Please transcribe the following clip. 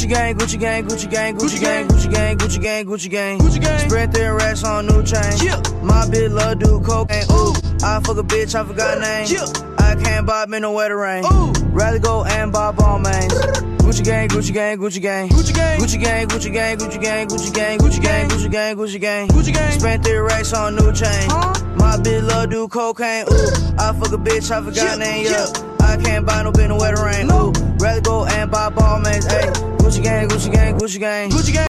Gucci gang, Gucci gang, Gucci gang, Gucci gang, Gucci gang, Gucci gang, Gucci gang, Gucci gang. Spread 3 racks on new chain. My bitch love do cocaine. Ooh, I fuck a bitch, I forgot name. I can't buy me no wetter rain. Rather go and buy ball mains. Gucci gang, Gucci gang, Gucci gang, Gucci gang, Gucci gang, Gucci gang, Gucci gang, Gucci gang, Gucci gang, Gucci gang, Gucci gang, Gucci gang. Spent 3 racks on new chain. My bitch love do cocaine. Ooh, I fuck a bitch, I forgot name. Yeah, I can't buy no bitch no wetter rain. Ooh, rather go and buy ball mains. Ayy, Gucci gang, Gucci gang, Gucci gang, Gucci gang.